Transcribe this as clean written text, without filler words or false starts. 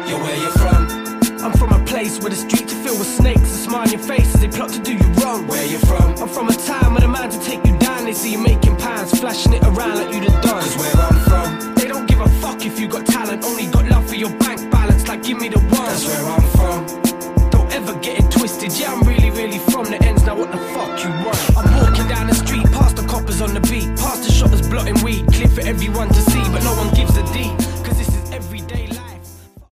Yeah, where you from? I'm from a place where the streets are filled with snakes and smile on your face as they plot to do you wrong. Where you from? I'm from a time where the man to take you down, they see you making pounds, flashing it around like you the don. Cause where I'm from, they don't give a fuck if you got talent, only got love for your bank balance, like give me the one. That's where I'm from. Don't ever get it twisted, yeah I'm really from the ends, now what the fuck you want? I'm walking down the street, past the coppers on the beat, past the shoppers blotting weed, clear for everyone to